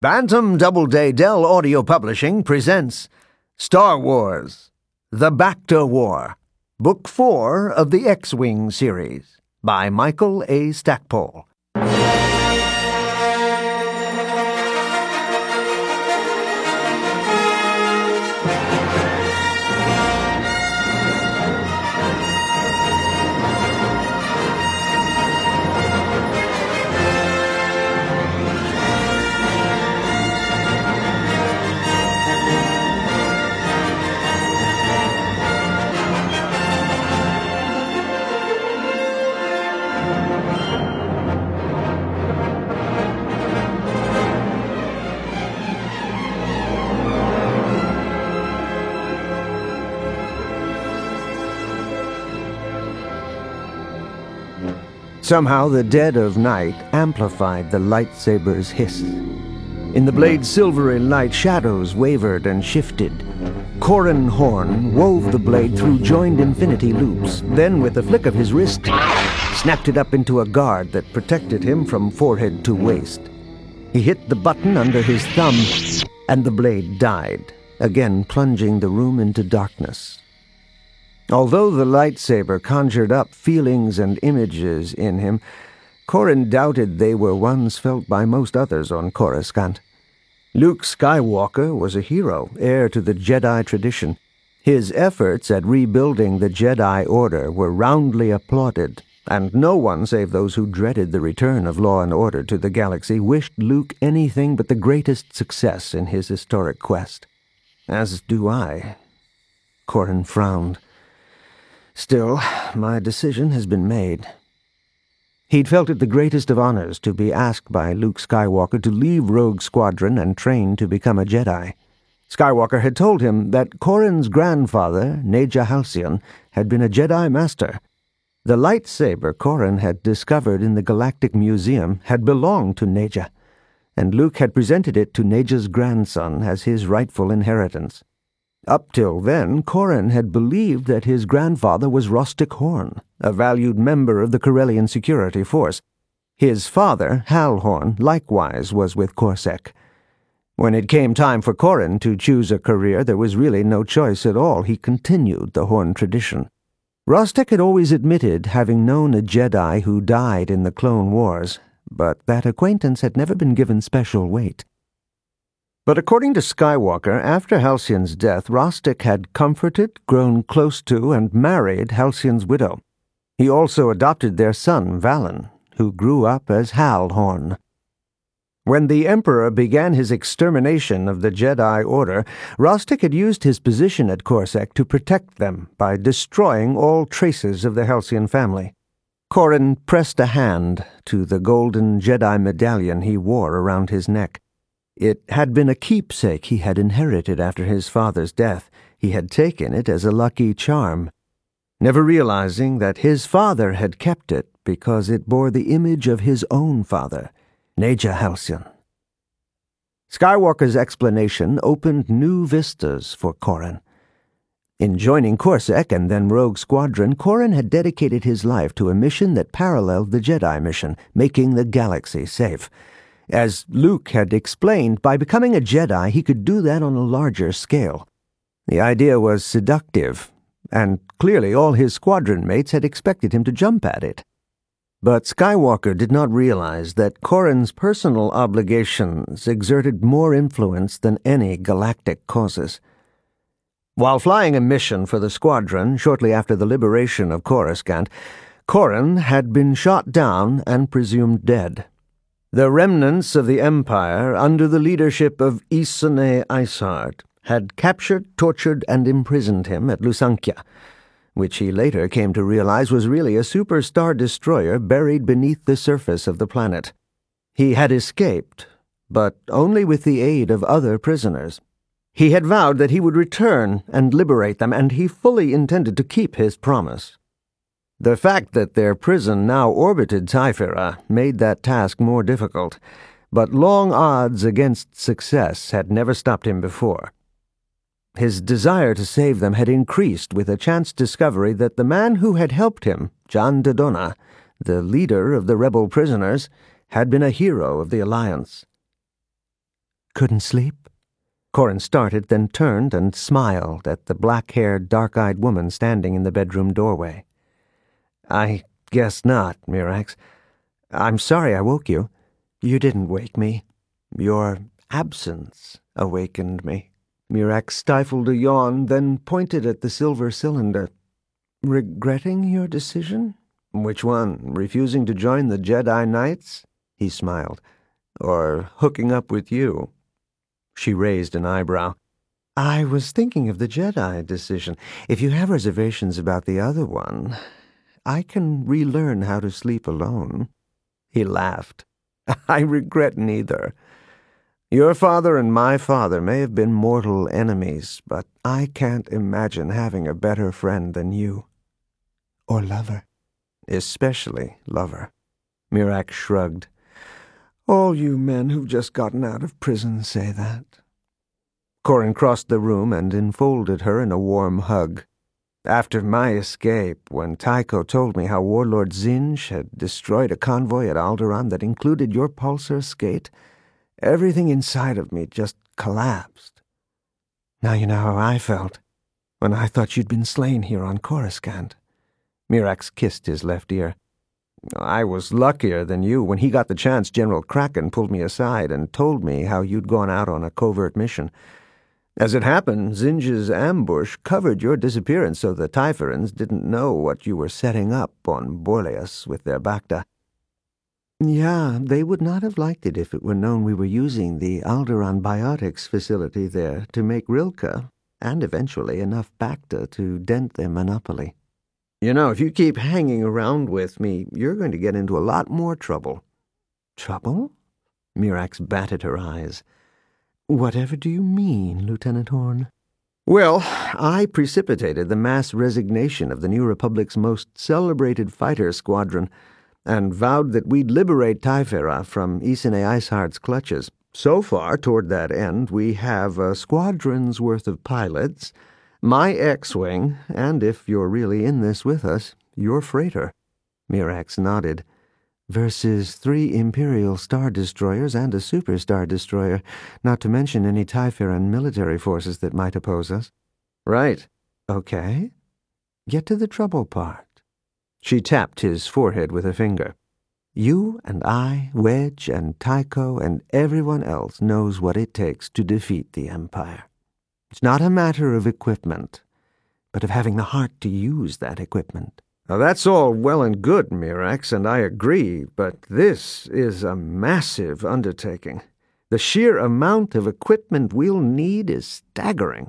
Bantam Doubleday Dell Audio Publishing presents Star Wars: The Bacta War, Book 4 of the X-Wing series, by Michael A. Stackpole. Somehow the dead of night amplified the lightsaber's hiss. In the blade's silvery light, shadows wavered and shifted. Corran Horn wove the blade through joined infinity loops, then with a flick of his wrist, snapped it up into a guard that protected him from forehead to waist. He hit the button under his thumb, and the blade died, again plunging the room into darkness. Although the lightsaber conjured up feelings and images in him, Corran doubted they were ones felt by most others on Coruscant. Luke Skywalker was a hero, heir to the Jedi tradition. His efforts at rebuilding the Jedi Order were roundly applauded, and no one save those who dreaded the return of law and order to the galaxy wished Luke anything but the greatest success in his historic quest. As do I. Corran frowned. Still, my decision has been made. He'd felt it the greatest of honors to be asked by Luke Skywalker to leave Rogue Squadron and train to become a Jedi. Skywalker had told him that Corran's grandfather, Neja Halcyon, had been a Jedi Master. The lightsaber Corran had discovered in the Galactic Museum had belonged to Neja, and Luke had presented it to Neja's grandson as his rightful inheritance. Up till then, Corran had believed that his grandfather was Rostic Horn, a valued member of the Corellian security force. His father, Hal Horn, likewise was with Corsac. When it came time for Corran to choose a career, there was really no choice at all. He continued the Horn tradition. Rostic had always admitted having known a Jedi who died in the Clone Wars, but that acquaintance had never been given special weight. But according to Skywalker, after Halcyon's death, Rostic had comforted, grown close to, and married Halcyon's widow. He also adopted their son, Valen, who grew up as Hal Horn. When the Emperor began his extermination of the Jedi Order, Rostic had used his position at Corsac to protect them by destroying all traces of the Halcyon family. Corran pressed a hand to the golden Jedi medallion he wore around his neck. It had been a keepsake he had inherited after his father's death. He had taken it as a lucky charm, never realizing that his father had kept it because it bore the image of his own father, Neja Halcyon. Skywalker's explanation opened new vistas for Corran. In joining Corsac and then Rogue Squadron, Corran had dedicated his life to a mission that paralleled the Jedi mission, making the galaxy safe. As Luke had explained, by becoming a Jedi, he could do that on a larger scale. The idea was seductive, and clearly all his squadron mates had expected him to jump at it. But Skywalker did not realize that Corran's personal obligations exerted more influence than any galactic causes. While flying a mission for the squadron shortly after the liberation of Coruscant, Corran had been shot down and presumed dead. The remnants of the Empire, under the leadership of Isone Isard, had captured, tortured, and imprisoned him at Lusankya, which he later came to realize was really a superstar destroyer buried beneath the surface of the planet. He had escaped, but only with the aid of other prisoners. He had vowed that he would return and liberate them, and he fully intended to keep his promise. The fact that their prison now orbited Typhira made that task more difficult, but long odds against success had never stopped him before. His desire to save them had increased with a chance discovery that the man who had helped him, Jan Dodonna, the leader of the rebel prisoners, had been a hero of the Alliance. Couldn't sleep? Corin started, then turned and smiled at the black-haired, dark-eyed woman standing in the bedroom doorway. I guess not, Mirax. I'm sorry I woke you. You didn't wake me. Your absence awakened me. Mirax stifled a yawn, then pointed at the silver cylinder. Regretting your decision? Which one? Refusing to join the Jedi Knights? He smiled. Or hooking up with you? She raised an eyebrow. I was thinking of the Jedi decision. If you have reservations about the other one, I can relearn how to sleep alone. He laughed. I regret neither. Your father and my father may have been mortal enemies, but I can't imagine having a better friend than you. Or lover. Especially lover. Mirax shrugged. All you men who've just gotten out of prison say that. Corin crossed the room and enfolded her in a warm hug. After my escape, when Tycho told me how Warlord Zinj had destroyed a convoy at Alderaan that included your pulsar skate, everything inside of me just collapsed. Now you know how I felt when I thought you'd been slain here on Coruscant. Mirax kissed his left ear. I was luckier than you. When he got the chance, General Kraken pulled me aside and told me how you'd gone out on a covert mission. As it happened, Zinj's ambush covered your disappearance so the Typhorans didn't know what you were setting up on Borleus with their Bacta. Yeah, they would not have liked it if it were known we were using the Alderaan Biotics facility there to make Rilka, and eventually enough Bacta to dent their monopoly. You know, if you keep hanging around with me, you're going to get into a lot more trouble. Trouble? Mirax batted her eyes. Whatever do you mean, Lieutenant Horn? Well, I precipitated the mass resignation of the New Republic's most celebrated fighter squadron and vowed that we'd liberate Typhera from Isene Isard's clutches. So far, toward that end, we have a squadron's worth of pilots, my X-Wing, and if you're really in this with us, your freighter. Mirax nodded. Versus 3 Imperial Star Destroyers and a Super Star Destroyer, not to mention any Typheran military forces that might oppose us. Right. Okay. Get to the trouble part. She tapped his forehead with a finger. You and I, Wedge and Tycho and everyone else knows what it takes to defeat the Empire. It's not a matter of equipment, but of having the heart to use that equipment. Now, that's all well and good, Mirax, and I agree, but this is a massive undertaking. The sheer amount of equipment we'll need is staggering.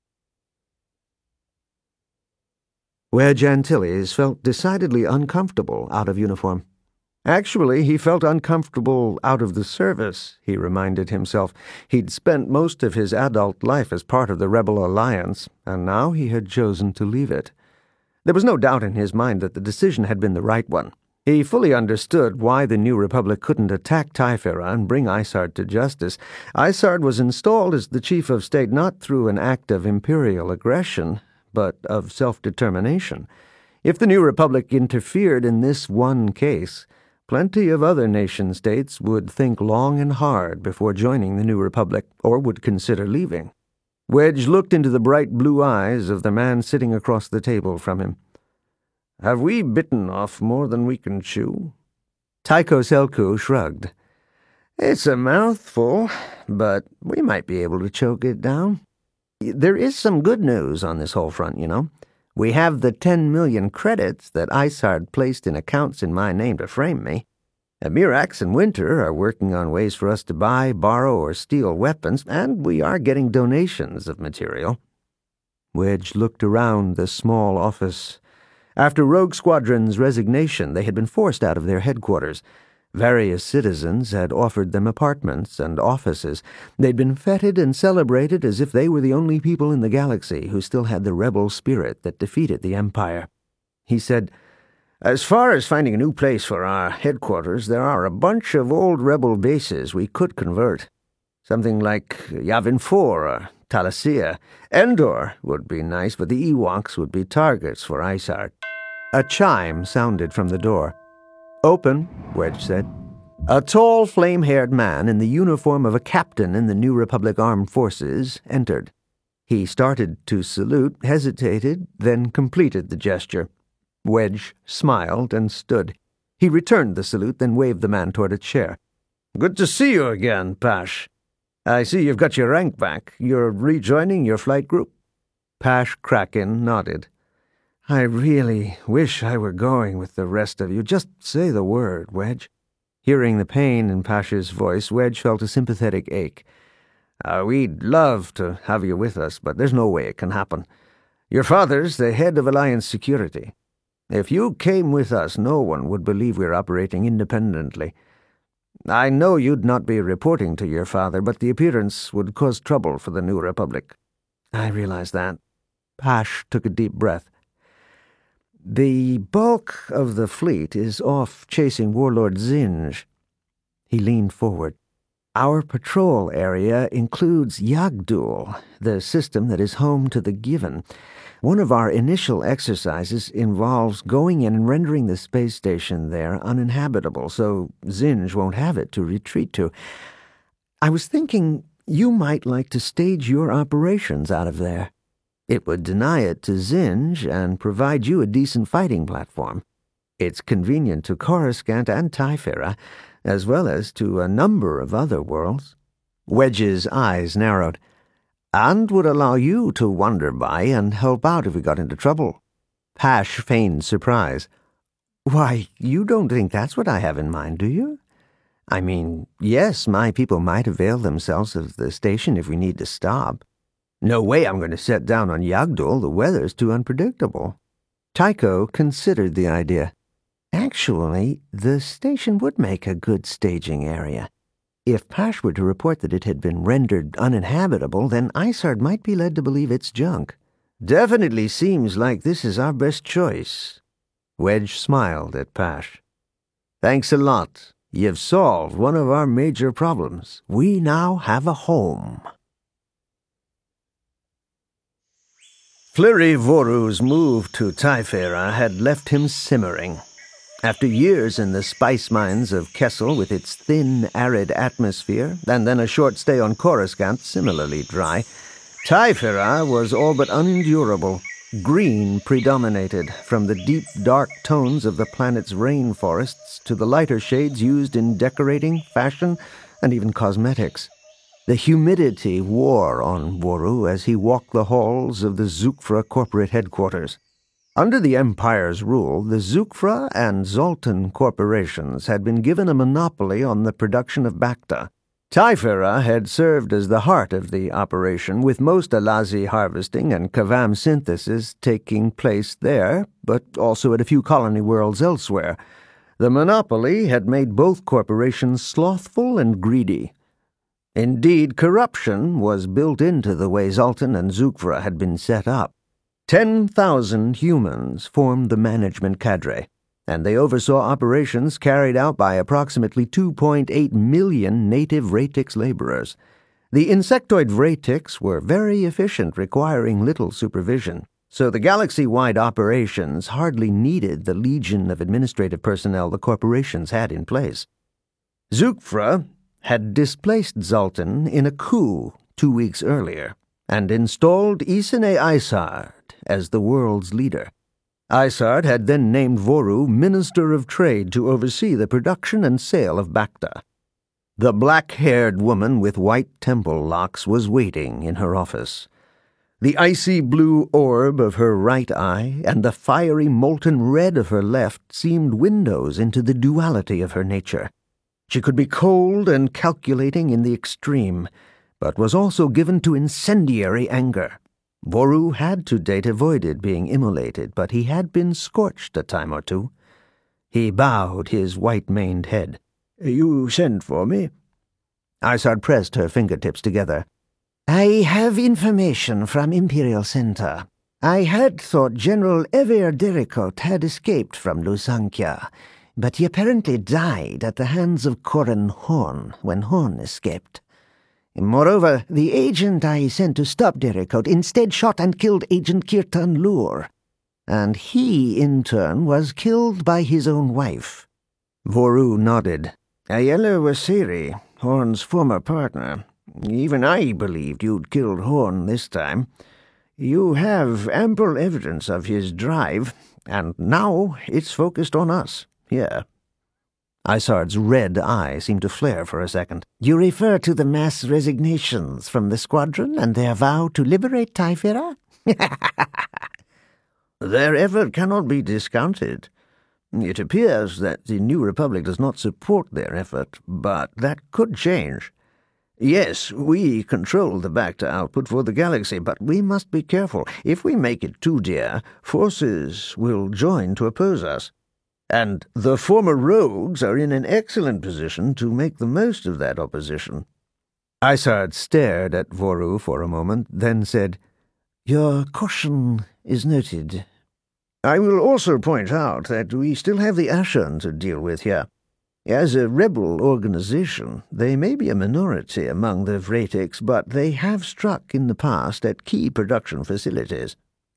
Wedge Antilles felt decidedly uncomfortable out of uniform. Actually, he felt uncomfortable out of the service, he reminded himself. He'd spent most of his adult life as part of the Rebel Alliance, and now he had chosen to leave it. There was no doubt in his mind that the decision had been the right one. He fully understood why the New Republic couldn't attack Typhera and bring Isard to justice. Isard was installed as the chief of state not through an act of imperial aggression, but of self-determination. If the New Republic interfered in this one case, plenty of other nation-states would think long and hard before joining the New Republic, or would consider leaving. Wedge looked into the bright blue eyes of the man sitting across the table from him. Have we bitten off more than we can chew? Tycho Selku shrugged. It's a mouthful, but we might be able to choke it down. There is some good news on this whole front, you know. We have the 10 million credits that Isard placed in accounts in my name to frame me. Mirax and Winter are working on ways for us to buy, borrow, or steal weapons, and we are getting donations of material. Wedge looked around the small office. After Rogue Squadron's resignation, they had been forced out of their headquarters. Various citizens had offered them apartments and offices. They'd been feted and celebrated as if they were the only people in the galaxy who still had the rebel spirit that defeated the Empire. He said, As far as finding a new place for our headquarters, there are a bunch of old rebel bases we could convert. Something like Yavin 4 or Talasea. Endor would be nice, but the Ewoks would be targets for Isard. A chime sounded from the door. Open, Wedge said. A tall, flame-haired man in the uniform of a captain in the New Republic Armed Forces entered. He started to salute, hesitated, then completed the gesture. Wedge smiled and stood. He returned the salute, then waved the man toward a chair. "Good to see you again, Pash. I see you've got your rank back. You're rejoining your flight group?" Pash Kraken nodded. "I really wish I were going with the rest of you. Just say the word, Wedge." Hearing the pain in Pash's voice, Wedge felt a sympathetic ache. "We'd love to have you with us, but there's no way it can happen. Your father's the head of Alliance security. If you came with us, no one would believe we're operating independently. I know you'd not be reporting to your father, but the appearance would cause trouble for the New Republic." "I realize that." Pash took a deep breath. "The bulk of the fleet is off chasing Warlord Zinj." He leaned forward. "Our patrol area includes Yagdul, the system that is home to the Given. One of our initial exercises involves going in and rendering the space station there uninhabitable, so Zinj won't have it to retreat to. I was thinking you might like to stage your operations out of there. It would deny it to Zinj and provide you a decent fighting platform. It's convenient to Coruscant and Typhera, as well as to a number of other worlds." Wedge's eyes narrowed. "And would allow you to wander by and help out if we got into trouble." Pash feigned surprise. "Why, you don't think that's what I have in mind, do you? I mean, yes, my people might avail themselves of the station if we need to stop. No way I'm going to set down on Yagdul. The weather's too unpredictable." Tycho considered the idea. "Actually, the station would make a good staging area. If Pash were to report that it had been rendered uninhabitable, then Isard might be led to believe it's junk. Definitely seems like this is our best choice." Wedge smiled at Pash. "Thanks a lot. You've solved one of our major problems. We now have a home." Fliri Voru's move to Typhera had left him simmering. After years in the spice mines of Kessel with its thin, arid atmosphere, and then a short stay on Coruscant, similarly dry, Typhera was all but unendurable. Green predominated, from the deep, dark tones of the planet's rainforests to the lighter shades used in decorating, fashion, and even cosmetics. The humidity wore on Voru as he walked the halls of the Zukfra corporate headquarters. Under the Empire's rule, the Zukfra and Zoltan corporations had been given a monopoly on the production of Bacta. Typhera had served as the heart of the operation, with most Alazi harvesting and Kavam synthesis taking place there, but also at a few colony worlds elsewhere. The monopoly had made both corporations slothful and greedy. Indeed, corruption was built into the way Zoltan and Zukfra had been set up. 10,000 humans formed the management cadre, and they oversaw operations carried out by approximately 2.8 million native Raytix laborers. The insectoid Raytix were very efficient, requiring little supervision, so the galaxy-wide operations hardly needed the legion of administrative personnel the corporations had in place. Zukfra had displaced Zoltan in a coup 2 weeks earlier and installed Isene Isard as the world's leader. Isard had then named Voru Minister of Trade to oversee the production and sale of Bacta. The black-haired woman with white temple locks was waiting in her office. The icy blue orb of her right eye and the fiery molten red of her left seemed windows into the duality of her nature. She could be cold and calculating in the extreme, but was also given to incendiary anger. Voru had to date avoided being immolated, but he had been scorched a time or two. He bowed his white-maned head. "You sent for me?" Isard pressed her fingertips together. "I have information from Imperial Center. I had thought General Ever Derricot had escaped from Lusankya, but he apparently died at the hands of Corin Horn when Horn escaped. Moreover, the agent I sent to stop Derricot instead shot and killed Agent Kirtan Lur, and he, in turn, was killed by his own wife." Voru nodded. Ayala Wasiri, Horn's former partner. Even I believed you'd killed Horn this time. You have ample evidence of his drive, and now it's focused on us, here." Isard's red eye seemed to flare for a second. "You refer to the mass resignations from the squadron and their vow to liberate Typhira?" "Their effort cannot be discounted. It appears that the New Republic does not support their effort, but that could change. Yes, we control the Bacta output for the galaxy, but we must be careful. If we make it too dear, forces will join to oppose us. And the former rogues are in an excellent position to make the most of that opposition." Isard stared at Voru for a moment, then said, "Your caution is noted. I will also point out that we still have the Ashen to deal with here. As a rebel organization, they may be a minority among the Vratics, but they have struck in the past at key production facilities."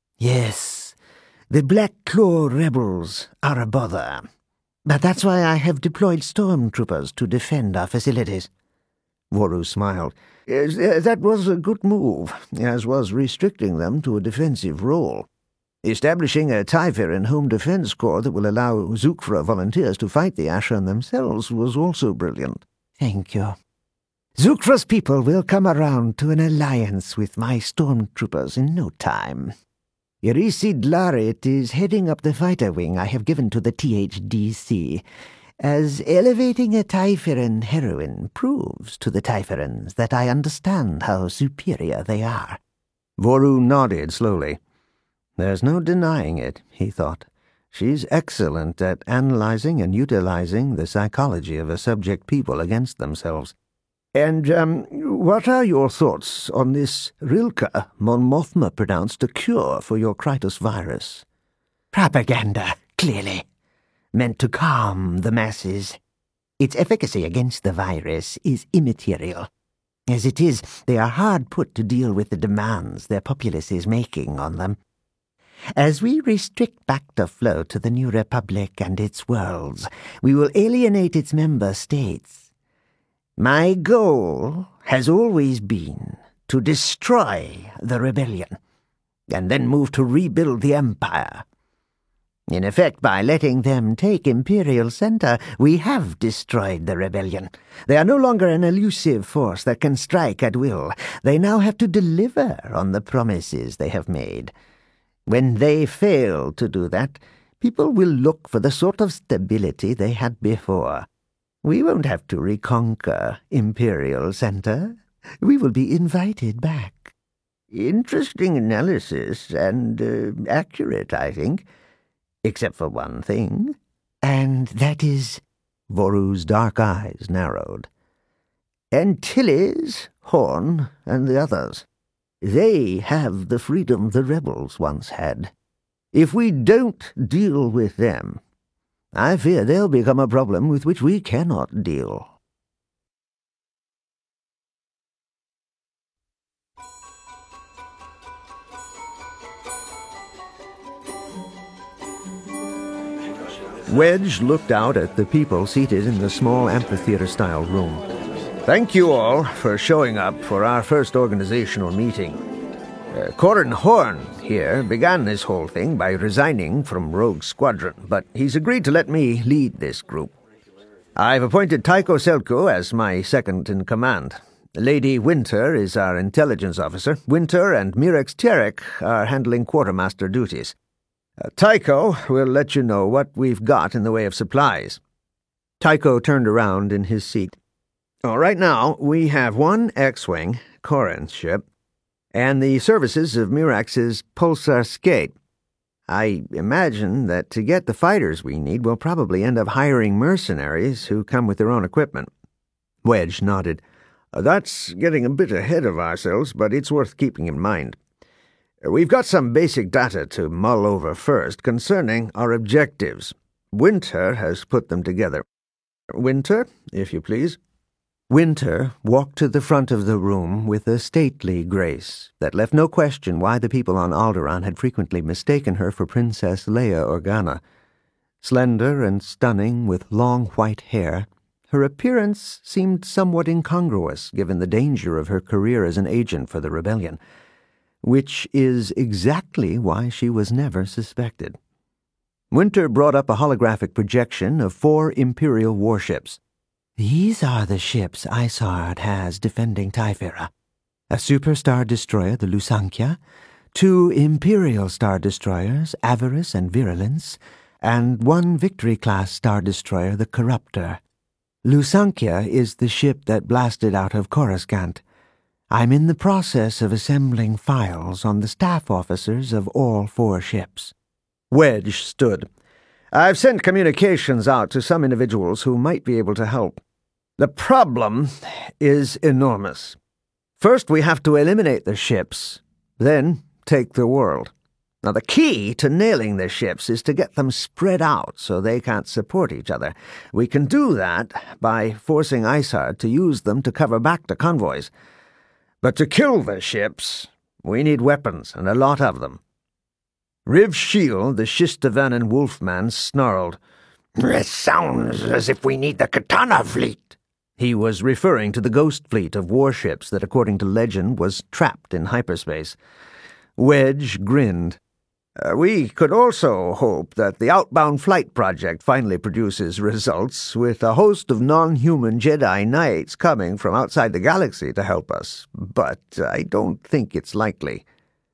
"Yes, the Black Claw rebels are a bother. But that's why I have deployed stormtroopers to defend our facilities." Voru smiled. "That was a good move, as was restricting them to a defensive role. Establishing a Typheran home defense corps that will allow Zukfra volunteers to fight the Ashen themselves was also brilliant." "Thank you. Zukfra's people will come around to an alliance with my stormtroopers in no time. Irisid Larit is heading up the fighter wing I have given to the THDC, as elevating a Typheran heroine proves to the Typherans that I understand how superior they are." Voru nodded slowly. There's no denying it, he thought. She's excellent at analyzing and utilizing the psychology of a subject people against themselves. "And, what are your thoughts on this Rilka Mon Mothma pronounced a cure for your Krytos virus?" "Propaganda, clearly. Meant to calm the masses. Its efficacy against the virus is immaterial. As it is, they are hard put to deal with the demands their populace is making on them. As we restrict Bacta flow to the New Republic and its worlds, we will alienate its member states. My goal has always been to destroy the rebellion, and then move to rebuild the Empire. In effect, by letting them take Imperial Center, we have destroyed the rebellion. They are no longer an elusive force that can strike at will. They now have to deliver on the promises they have made. When they fail to do that, people will look for the sort of stability they had before. We won't have to reconquer Imperial Center. We will be invited back." "Interesting analysis, and accurate, I think. Except for one thing." "And that is?" Voru's dark eyes narrowed. "Antilles, Horn, and the others. They have the freedom the rebels once had. If we don't deal with them, I fear they'll become a problem with which we cannot deal." Wedge looked out at the people seated in the small amphitheater-style room. "Thank you all for showing up for our first organizational meeting. Corran Horn here began this whole thing by resigning from Rogue Squadron, but he's agreed to let me lead this group. I've appointed Tycho Selko as my second-in-command. Lady Winter is our intelligence officer. Winter and Mirex Terek are handling quartermaster duties. Tycho will let you know what we've got in the way of supplies." Tycho turned around in his seat. "Right now, we have one X-Wing, Corran's ship, and the services of Mirax's Pulsar Skate. I imagine that to get the fighters we need, we'll probably end up hiring mercenaries who come with their own equipment." Wedge nodded. "That's getting a bit ahead of ourselves, but it's worth keeping in mind. We've got some basic data to mull over first concerning our objectives. Winter has put them together. Winter, if you please." Winter walked to the front of the room with a stately grace that left no question why the people on Alderaan had frequently mistaken her for Princess Leia Organa. Slender and stunning, with long white hair, Her appearance seemed somewhat incongruous given the danger of her career as an agent for the rebellion, which is exactly why she was never suspected. Winter brought up a holographic projection of 4 Imperial warships. These are the ships Isard has defending Typhera. A Super Star Destroyer, the Lusankya, 2 Imperial Star Destroyers, Avarice and Virulence, and 1 Victory-class Star Destroyer, the Corruptor. Lusankya is the ship that blasted out of Coruscant. I'm in the process of assembling files on the staff officers of all 4 ships. Wedge stood. I've sent communications out to some individuals who might be able to help. The problem is enormous. First, we have to eliminate the ships, then take the world. Now, the key to nailing the ships is to get them spread out so they can't support each other. We can do that by forcing Isard to use them to cover back to convoys. But to kill the ships, we need weapons, and a lot of them. Riv Shield, the Shistavanen Wolfman, snarled. It sounds as if we need the Katana fleet. He was referring to the ghost fleet of warships that, according to legend, was trapped in hyperspace. Wedge grinned. We could also hope that the Outbound Flight Project finally produces results, with a host of non-human Jedi Knights coming from outside the galaxy to help us, but I don't think it's likely.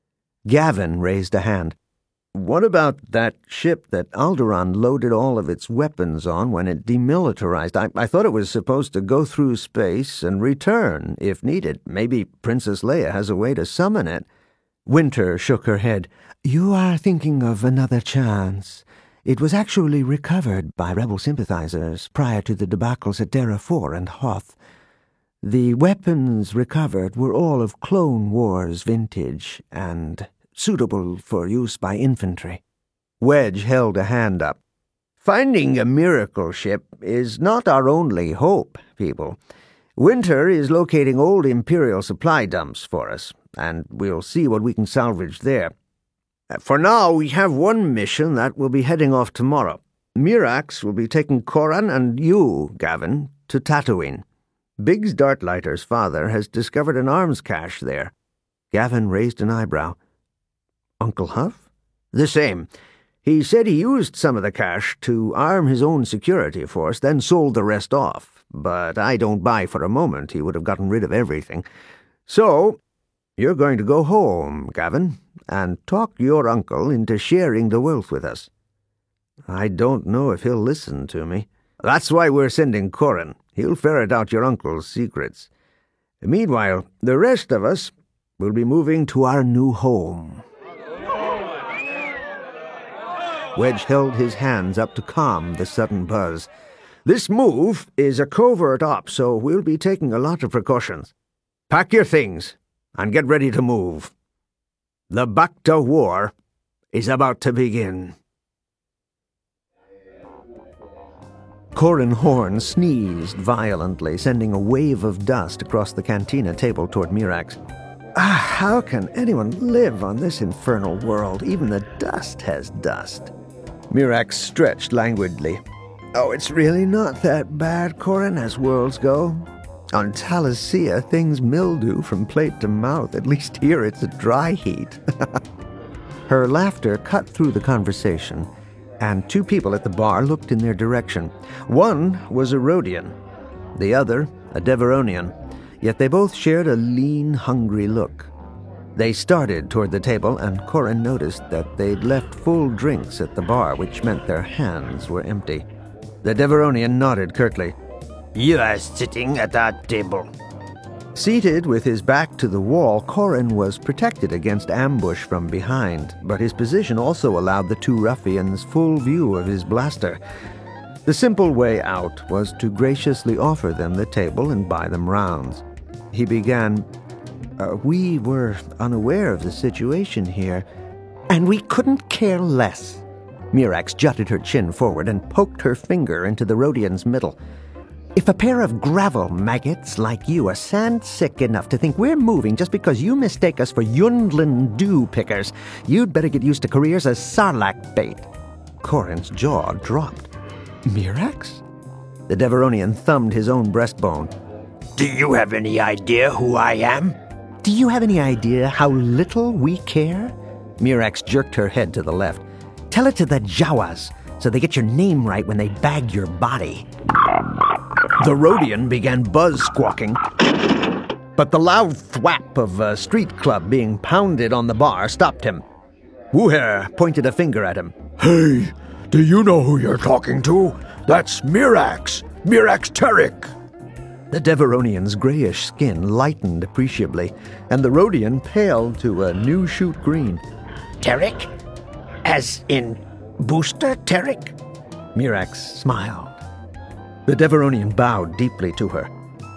Gavin raised a hand. What about that ship that Alderaan loaded all of its weapons on when it demilitarized? I thought it was supposed to go through space and return, if needed. Maybe Princess Leia has a way to summon it. Winter shook her head. You are thinking of Another Chance. It was actually recovered by rebel sympathizers prior to the debacles at Dara 4 and Hoth. The weapons recovered were all of Clone Wars vintage and suitable for use by infantry. Wedge held a hand up. Finding a miracle ship is not our only hope, people. Winter is locating old Imperial supply dumps for us, and we'll see what we can salvage there. For now, we have one mission that will be heading off tomorrow. Mirax will be taking Corran and you, Gavin, to Tatooine. Biggs Dartlighter's father has discovered an arms cache there. Gavin raised an eyebrow. Uncle Huff? The same. He said he used some of the cash to arm his own security force, then sold the rest off. But I don't buy for a moment he would have gotten rid of everything. So, you're going to go home, Gavin, and talk your uncle into sharing the wealth with us. I don't know if he'll listen to me. That's why we're sending Corran. He'll ferret out your uncle's secrets. Meanwhile, the rest of us will be moving to our new home. Wedge held his hands up to calm the sudden buzz. This move is a covert op, so we'll be taking a lot of precautions. Pack your things and get ready to move. The Bacta War is about to begin. Corran Horn sneezed violently, sending a wave of dust across the cantina table toward Mirax. How can anyone live on this infernal world? Even the dust has dust. Mirax stretched languidly. Oh, it's really not that bad, Corran, as worlds go. On Talasea, things mildew from plate to mouth. At least here it's a dry heat. Her laughter cut through the conversation, and 2 people at the bar looked in their direction. One was a Rodian, the other a Deveronian, yet they both shared a lean, hungry look. They started toward the table, and Corran noticed that they'd left full drinks at the bar, which meant their hands were empty. The Deveronian nodded curtly. You are sitting at that table. Seated with his back to the wall, Corran was protected against ambush from behind, but his position also allowed the 2 ruffians full view of his blaster. The simple way out was to graciously offer them the table and buy them rounds. He began, We were unaware of the situation here, and we couldn't care less. Mirax jutted her chin forward and poked her finger into the Rodian's middle. If a pair of gravel maggots like you are sand-sick enough to think we're moving just because you mistake us for Yundlin dew pickers, you'd better get used to careers as sarlacc bait. Corran's jaw dropped. Mirax? The Deveronian thumbed his own breastbone. Do you have any idea who I am? Do you have any idea how little we care? Mirax jerked her head to the left. Tell it to the Jawas, so they get your name right when they bag your body. The Rodian began buzz-squawking, but the loud thwap of a street club being pounded on the bar stopped him. Wuher pointed a finger at him. Hey, do you know who you're talking to? That's Mirax Terek. The Deveronian's grayish skin lightened appreciably, and the Rodian paled to a new-shoot green. Terek? As in Booster Terek? Mirax smiled. The Deveronian bowed deeply to her.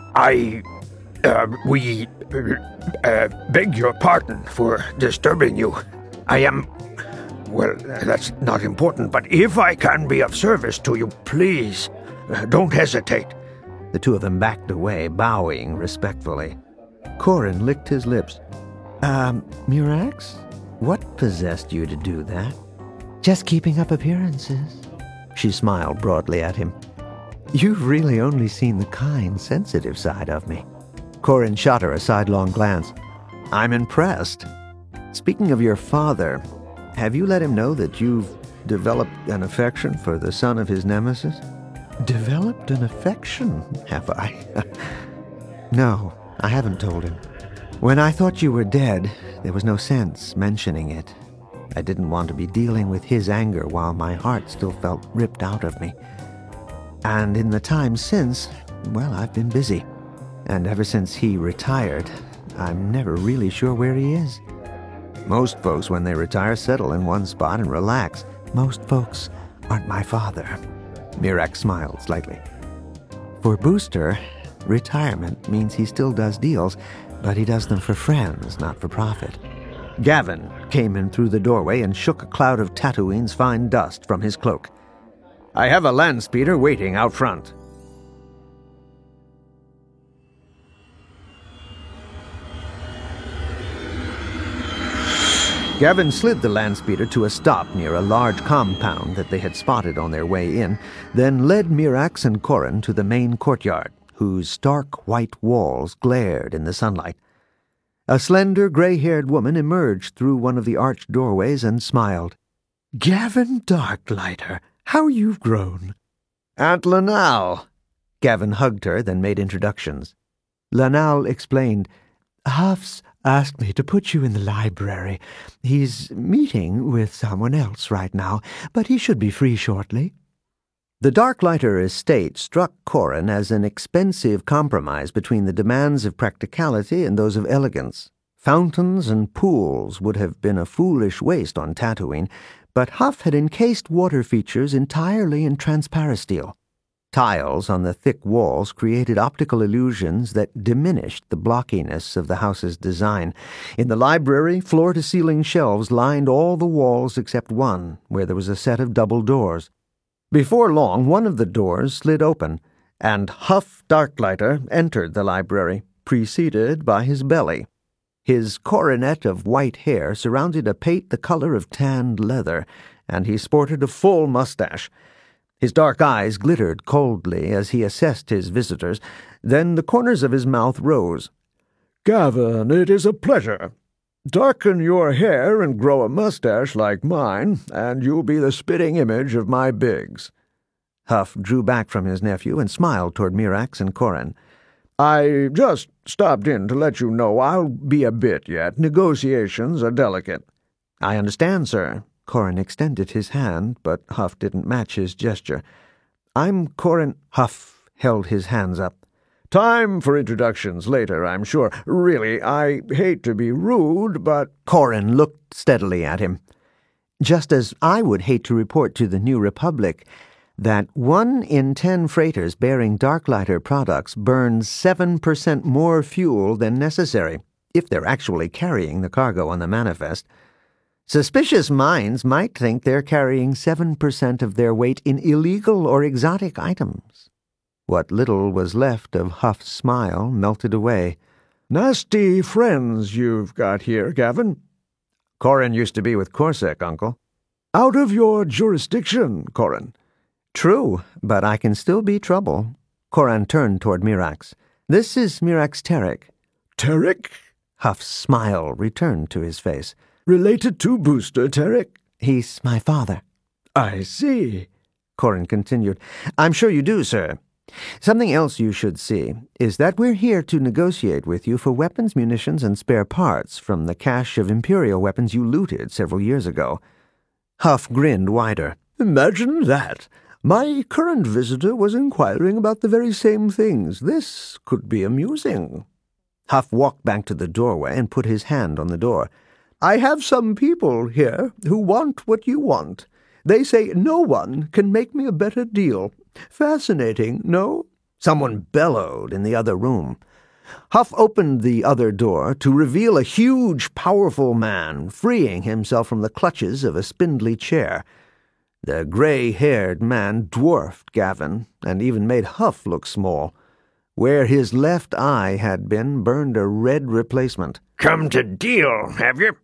We beg your pardon for disturbing you. I am... Well, that's not important, but if I can be of service to you, please, don't hesitate. The two of them backed away, bowing respectfully. Corin licked his lips. Mirax? What possessed you to do that? Just keeping up appearances. She smiled broadly at him. You've really only seen the kind, sensitive side of me. Corin shot her a sidelong glance. I'm impressed. Speaking of your father, have you let him know that you've developed an affection for the son of his nemesis? Developed an affection, have I? No, I haven't told him. When I thought you were dead, there was no sense mentioning it. I didn't want to be dealing with his anger while my heart still felt ripped out of me. And in the time since, well, I've been busy. And ever since he retired, I'm never really sure where he is. Most folks, when they retire, settle in one spot and relax. Most folks aren't my father. Mirax smiled slightly. For Booster, retirement means he still does deals, but he does them for friends, not for profit. Gavin came in through the doorway and shook a cloud of Tatooine's fine dust from his cloak. I have a land speeder waiting out front. Gavin slid the land speeder to a stop near a large compound that they had spotted on their way in, then led Mirax and Corin to the main courtyard, whose stark white walls glared in the sunlight. A slender, gray-haired woman emerged through one of the arched doorways and smiled. Gavin Darklighter, how you've grown. Aunt Lanal. Gavin hugged her, then made introductions. Lanal explained, Huff's asked me to put you in the library. He's meeting with someone else right now, but he should be free shortly. The Darklighter estate struck Corin as an expensive compromise between the demands of practicality and those of elegance. Fountains and pools would have been a foolish waste on Tatooine, but Huff had encased water features entirely in transparisteel. Tiles on the thick walls created optical illusions that diminished the blockiness of the house's design. In the library, floor-to-ceiling shelves lined all the walls except one, where there was a set of double doors. Before long, one of the doors slid open, and Huff Darklighter entered the library, preceded by his belly. His coronet of white hair surrounded a pate the color of tanned leather, and he sported a full mustache. His dark eyes glittered coldly as he assessed his visitors. Then the corners of his mouth rose. Gavin, it is a pleasure. Darken your hair and grow a mustache like mine, and you'll be the spitting image of my Biggs. Huff drew back from his nephew and smiled toward Mirax and Corin. I just stopped in to let you know I'll be a bit yet. Negotiations are delicate. I understand, sir. Corin extended his hand, but Huff didn't match his gesture. I'm Corin. Huff held his hands up. Time for introductions later, I'm sure. Really, I hate to be rude, but... Corin looked steadily at him. Just as I would hate to report to the New Republic that 1 in 10 freighters bearing Darklighter products burns 7% more fuel than necessary, if they're actually carrying the cargo on the manifest. Suspicious minds might think they're carrying 7% of their weight in illegal or exotic items. What little was left of Huff's smile melted away. Nasty friends you've got here, Gavin. Corin used to be with Corsac, Uncle. Out of your jurisdiction, Corin. True, but I can still be trouble. Coran turned toward Mirax. This is Mirax Terek. Terek? Huff's smile returned to his face. Related to Booster Terek? He's my father. I see. Corin continued. I'm sure you do, sir. Something else you should see is that we're here to negotiate with you for weapons, munitions, and spare parts from the cache of Imperial weapons you looted several years ago. Huff grinned wider. Imagine that. My current visitor was inquiring about the very same things. This could be amusing. Huff walked back to the doorway and put his hand on the door. I have some people here who want what you want. They say no one can make me a better deal. Fascinating, no? Someone bellowed in the other room. Huff opened the other door to reveal a huge, powerful man freeing himself from the clutches of a spindly chair. The gray-haired man dwarfed Gavin and even made Huff look small. Where his left eye had been burned a red replacement. Come to deal, have you?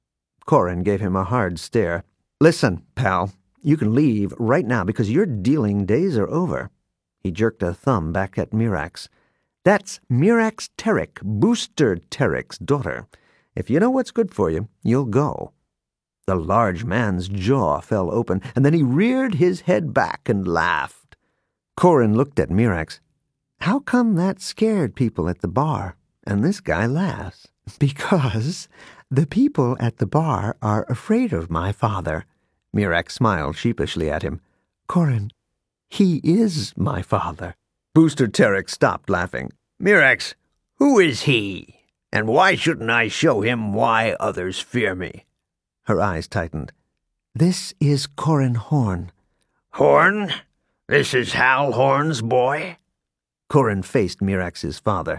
Corin gave him a hard stare. Listen, pal, you can leave right now because your dealing days are over. He jerked a thumb back at Mirax. That's Mirax Terek, Booster Terek's daughter. If you know what's good for you, you'll go. The large man's jaw fell open, and then he reared his head back and laughed. Corin looked at Mirax. How come that scared people at the bar, and this guy laughs? Because the people at the bar are afraid of my father. Mirax smiled sheepishly at him. Corin, he is my father. Booster Terek stopped laughing. Mirax, who is he? And why shouldn't I show him why others fear me? Her eyes tightened. This is Corin Horn. Horn? This is Hal Horn's boy? Corin faced Mirax's father.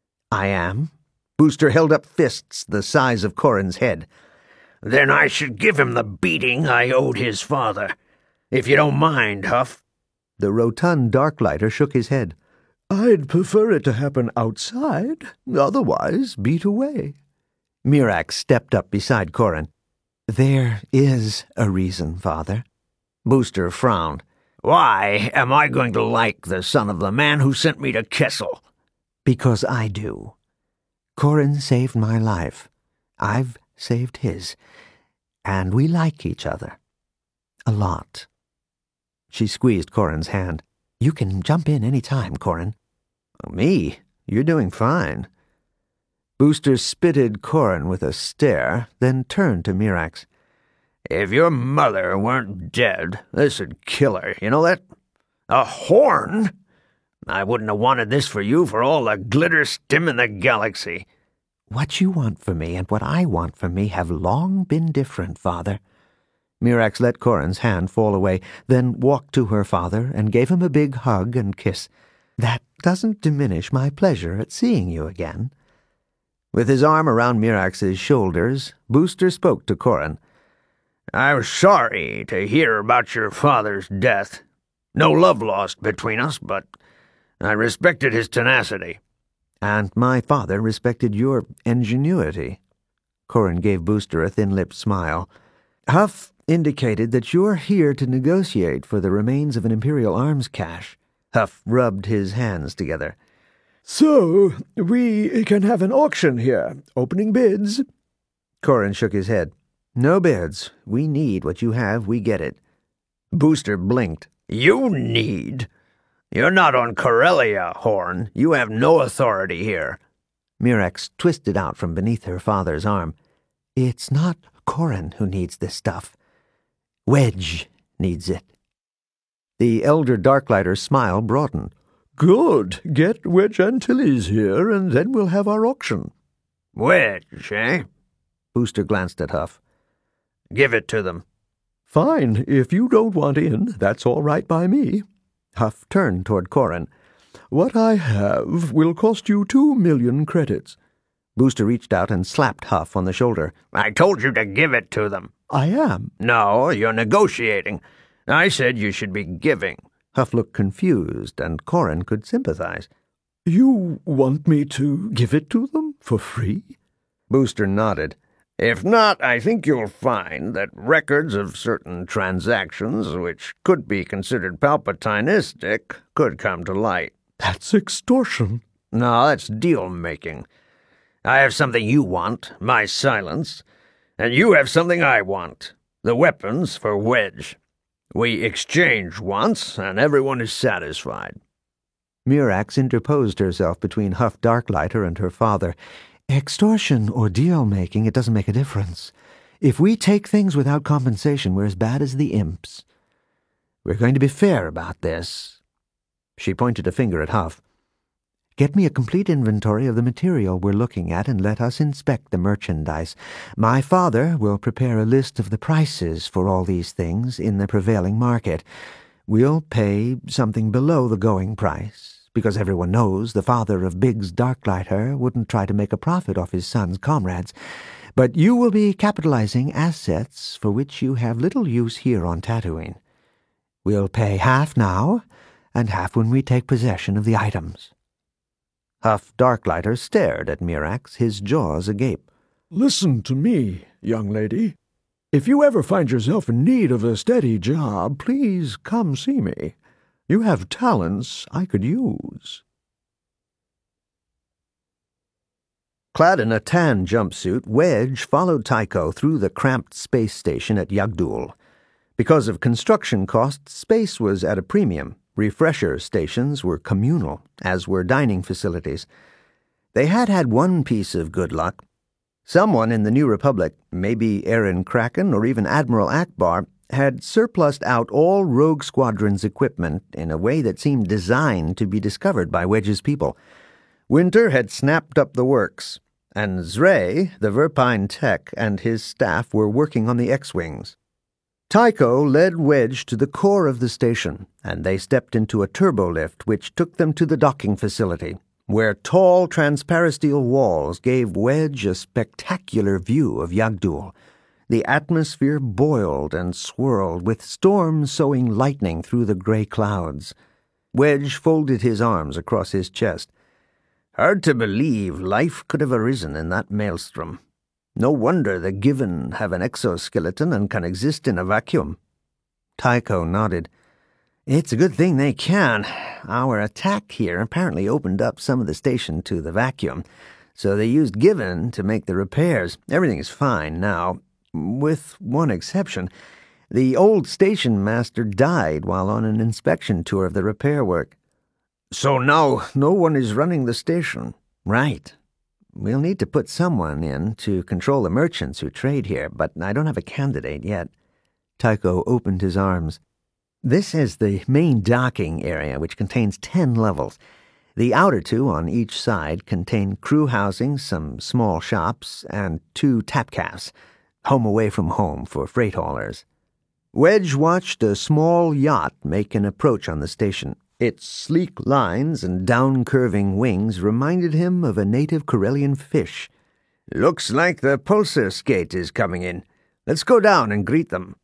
I am. Booster held up fists the size of Corin's head. Then I should give him the beating I owed his father. If you don't mind, Huff. The rotund Darklighter shook his head. I'd prefer it to happen outside, otherwise beat away. Mirax stepped up beside Corin. There is a reason, father. Booster frowned. Why am I going to like the son of the man who sent me to Kessel? Because I do. Corin saved my life. I've saved his. And we like each other. A lot. She squeezed Corin's hand. You can jump in any time, Corin. Me? You're doing fine. Booster spitted Corin with a stare, then turned to Mirax. If your mother weren't dead, this'd kill her, you know that? A horn? I wouldn't have wanted this for you for all the glitter stim in the galaxy. What you want for me and what I want for me have long been different, father. Mirax let Corin's hand fall away, then walked to her father and gave him a big hug and kiss. That doesn't diminish my pleasure at seeing you again. With his arm around Mirax's shoulders, Booster spoke to Corin. I was sorry to hear about your father's death. No love lost between us, but I respected his tenacity. And my father respected your ingenuity. Corin gave Booster a thin-lipped smile. Huff indicated that you're here to negotiate for the remains of an Imperial arms cache. Huff rubbed his hands together. So, we can have an auction here. Opening bids? Corin shook his head. No bids. We need what you have, we get it. Booster blinked. You need? You're not on Corellia, Horn. You have no authority here. Mirax twisted out from beneath her father's arm. It's not Corin who needs this stuff. Wedge needs it. The elder Darklighter's smile broadened. Good. Get Wedge Antilles here, and then we'll have our auction. Wedge, eh? Booster glanced at Huff. Give it to them. Fine. If you don't want in, that's all right by me. Huff turned toward Corin. What I have will cost you 2 million credits. Booster reached out and slapped Huff on the shoulder. I told you to give it to them. I am. No, you're negotiating. I said you should be giving. Huff looked confused, and Corin could sympathize. You want me to give it to them for free? Booster nodded. If not, I think you'll find that records of certain transactions which could be considered Palpatinistic could come to light. That's extortion. No, that's deal-making. I have something you want, my silence, and you have something I want, the weapons for Wedge. We exchange once, and everyone is satisfied. Mirax interposed herself between Huff Darklighter and her father. Extortion or deal-making, it doesn't make a difference. If we take things without compensation, we're as bad as the imps. We're going to be fair about this. She pointed a finger at Huff. Get me a complete inventory of the material we're looking at and let us inspect the merchandise. My father will prepare a list of the prices for all these things in the prevailing market. We'll pay something below the going price, because everyone knows the father of Biggs Darklighter wouldn't try to make a profit off his son's comrades. But you will be capitalizing assets for which you have little use here on Tatooine. We'll pay half now, and half when we take possession of the items. Huff Darklighter stared at Mirax, his jaws agape. Listen to me, young lady. If you ever find yourself in need of a steady job, please come see me. You have talents I could use. Clad in a tan jumpsuit, Wedge followed Tycho through the cramped space station at Yugdul. Because of construction costs, space was at a premium. Refresher stations were communal, as were dining facilities. They had one piece of good luck. Someone in the New Republic, maybe Aaron Kraken or even Admiral Akbar, had surplused out all Rogue Squadron's equipment in a way that seemed designed to be discovered by Wedge's people. Winter had snapped up the works, and Zray, the Verpine tech, and his staff were working on the X-Wings. Tycho led Wedge to the core of the station, and they stepped into a turbolift which took them to the docking facility, where tall transparasteel walls gave Wedge a spectacular view of Yugdul. The atmosphere boiled and swirled, with storms sowing lightning through the gray clouds. Wedge folded his arms across his chest. Hard to believe life could have arisen in that maelstrom. No wonder the Given have an exoskeleton and can exist in a vacuum. Tycho nodded. It's a good thing they can. Our attack here apparently opened up some of the station to the vacuum, so they used Given to make the repairs. Everything is fine now, with one exception. The old station master died while on an inspection tour of the repair work. So now no one is running the station? Right. We'll need to put someone in to control the merchants who trade here, but I don't have a candidate yet. Tycho opened his arms. This is the main docking area, which contains 10 levels. The outer 2 on each side contain crew housing, some small shops, and 2 tapcafes, home away from home for freight haulers. Wedge watched a small yacht make an approach on the station. Its sleek lines and down-curving wings reminded him of a native Corellian fish. Looks like the Pulsar Skate is coming in. Let's go down and greet them.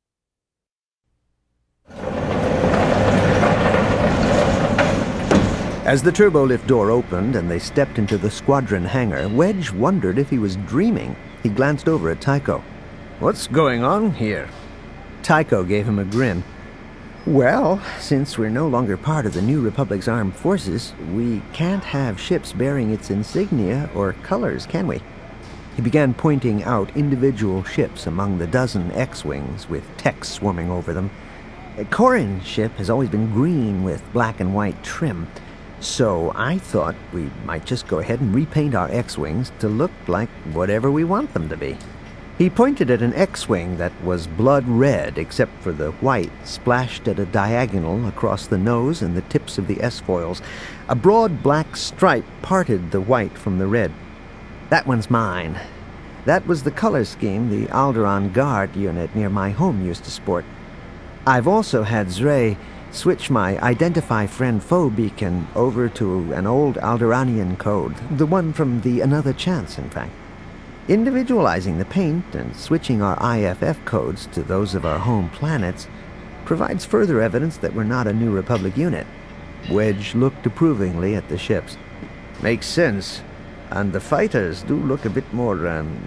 As the turbolift door opened and they stepped into the squadron hangar, Wedge wondered if he was dreaming. He glanced over at Tycho. What's going on here? Tycho gave him a grin. Well, since we're no longer part of the New Republic's armed forces, we can't have ships bearing its insignia or colors, can we? He began pointing out individual ships among the dozen X-Wings with text swarming over them. Corrin's ship has always been green with black and white trim, so I thought we might just go ahead and repaint our X-Wings to look like whatever we want them to be. He pointed at an X-Wing that was blood red except for the white splashed at a diagonal across the nose and the tips of the S-foils. A broad black stripe parted the white from the red. That one's mine. That was the color scheme the Alderaan Guard unit near my home used to sport. I've also had Zray switch my Identify Friend Foe beacon over to an old Alderaanian code, the one from the Another Chance, in fact. Individualizing the paint and switching our IFF codes to those of our home planets provides further evidence that we're not a New Republic unit. Wedge looked approvingly at the ships. Makes sense. And the fighters do look a bit more,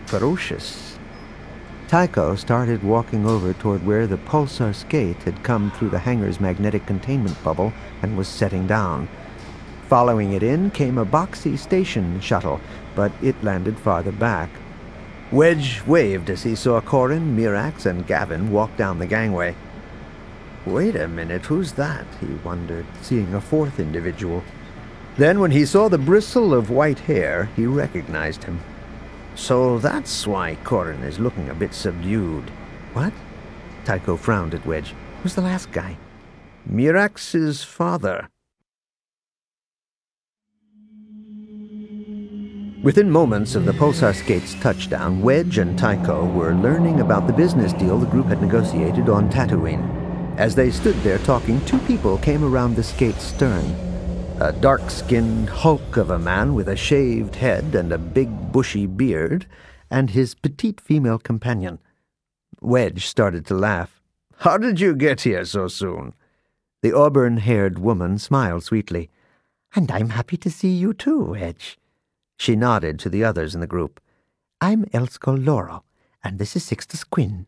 ferocious. Tycho started walking over toward where the pulsar skate had come through the hangar's magnetic containment bubble and was setting down. Following it in came a boxy station shuttle, but it landed farther back. Wedge waved as he saw Corin, Mirax, and Gavin walk down the gangway. Wait a minute, who's that? He wondered, seeing a fourth individual. Then, when he saw the bristle of white hair, he recognized him. So that's why Corin is looking a bit subdued. What? Tycho frowned at Wedge. Who's the last guy? Mirax's father. Within moments of the Pulsar Skate's touchdown, Wedge and Tycho were learning about the business deal the group had negotiated on Tatooine. As they stood there talking, two people came around the skate's stern. A dark-skinned hulk of a man with a shaved head and a big bushy beard, and his petite female companion. Wedge started to laugh. How did you get here so soon? The auburn-haired woman smiled sweetly. And I'm happy to see you too, Wedge. She nodded to the others in the group. I'm Elskol Loro, and this is Sixtus Quinn.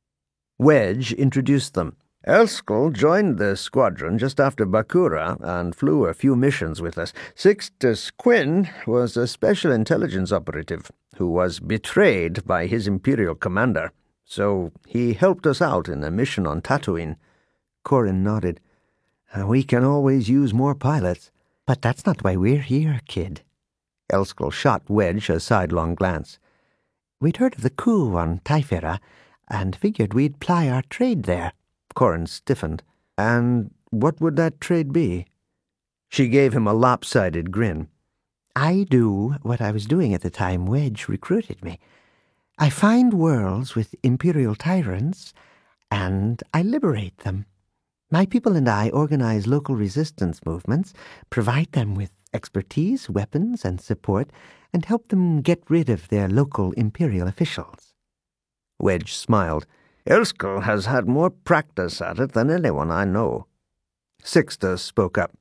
Wedge introduced them. Elskol joined the squadron just after Bakura and flew a few missions with us. Sixtus Quinn was a special intelligence operative who was betrayed by his Imperial commander, so he helped us out in a mission on Tatooine. Corin nodded. We can always use more pilots. But that's not why we're here, kid. Elskol shot Wedge a sidelong glance. We'd heard of the coup on Typhera and figured we'd ply our trade there. Corin stiffened. And what would that trade be? She gave him a lopsided grin. I do what I was doing at the time Wedge recruited me. I find worlds with Imperial tyrants, and I liberate them. My people and I organize local resistance movements, provide them with expertise, weapons, and support, and help them get rid of their local Imperial officials. Wedge smiled. Elskol has had more practice at it than anyone I know. Sixtus spoke up.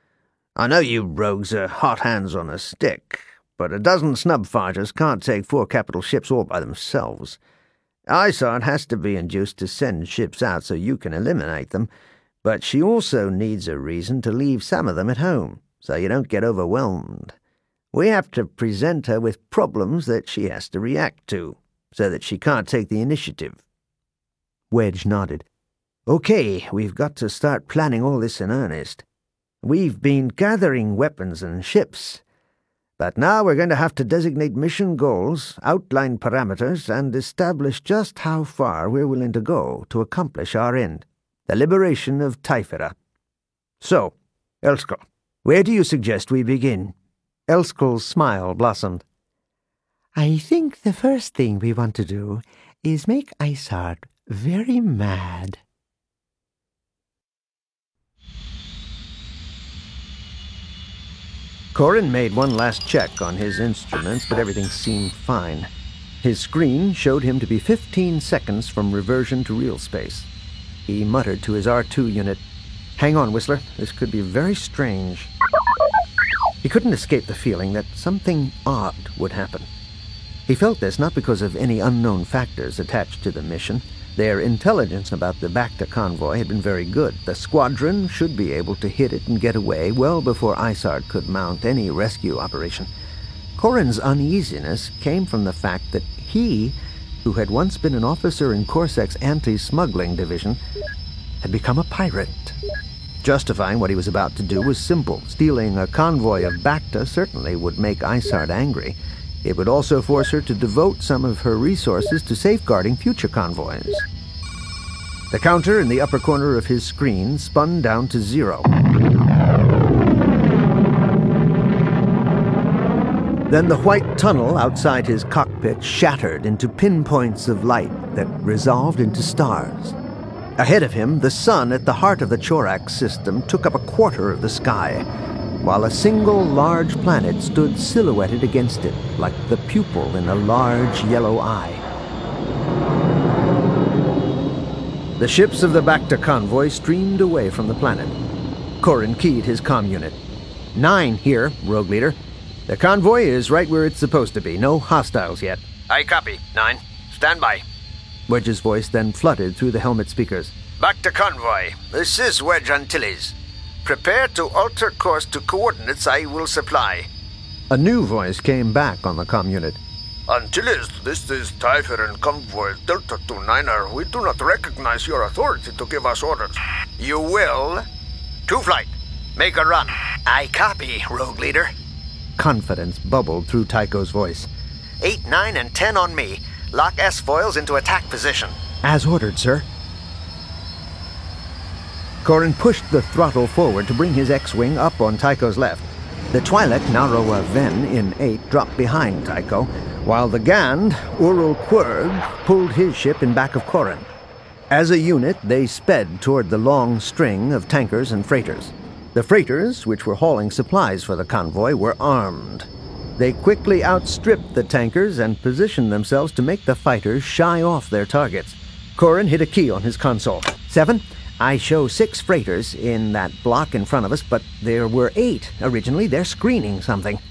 I know you rogues are hot hands on a stick, but a dozen snub fighters can't take 4 capital ships all by themselves. Isard has to be induced to send ships out so you can eliminate them, but she also needs a reason to leave some of them at home, so you don't get overwhelmed. We have to present her with problems that she has to react to, so that she can't take the initiative. Wedge nodded. Okay, we've got to start planning all this in earnest. We've been gathering weapons and ships, but now we're going to have to designate mission goals, outline parameters, and establish just how far we're willing to go to accomplish our end, the liberation of Typhera. So, Elskol, where do you suggest we begin? Elskol's smile blossomed. I think the first thing we want to do is make Isard very mad. Corin made one last check on his instruments, but everything seemed fine. His screen showed him to be 15 seconds from reversion to real space. He muttered to his R2 unit, Hang on, Whistler, this could be very strange. He couldn't escape the feeling that something odd would happen. He felt this not because of any unknown factors attached to the mission. Their intelligence about the Bacta convoy had been very good. The squadron should be able to hit it and get away well before Isard could mount any rescue operation. Corin's uneasiness came from the fact that he, who had once been an officer in Corsek's anti-smuggling division, had become a pirate. Justifying what he was about to do was simple. Stealing a convoy of Bacta certainly would make Isard angry. It would also force her to devote some of her resources to safeguarding future convoys. The counter in the upper corner of his screen spun down to 0. Then the white tunnel outside his cockpit shattered into pinpoints of light that resolved into stars. Ahead of him, the sun at the heart of the Chorak system took up a quarter of the sky, while a single large planet stood silhouetted against it, like the pupil in a large yellow eye. The ships of the Bacta convoy streamed away from the planet. Corin keyed his comm unit. 9 here, Rogue Leader. The convoy is right where it's supposed to be. No hostiles yet. I copy. 9. Stand by. Wedge's voice then flooded through the helmet speakers. Back to convoy. This is Wedge Antilles. Prepare to alter course to coordinates I will supply. A new voice came back on the comm unit. Antilles, this is Typhoon Convoy Delta 29er. We do not recognize your authority to give us orders. You will. To flight. Make a run. I copy, Rogue Leader. Confidence bubbled through Tycho's voice. 8, 9, and 10 on me. Lock S-foils into attack position. As ordered, sir. Corrin pushed the throttle forward to bring his X-Wing up on Tycho's left. The Twi'lek Narawa Ven in 8 dropped behind Tycho, while the Gand, Ural Quirg, pulled his ship in back of Corrin. As a unit, they sped toward the long string of tankers and freighters. The freighters, which were hauling supplies for the convoy, were armed. They quickly outstripped the tankers and positioned themselves to make the fighters shy off their targets. Corrin hit a key on his console. 7, I show 6 freighters in that block in front of us, but there were 8 originally. They're screening something.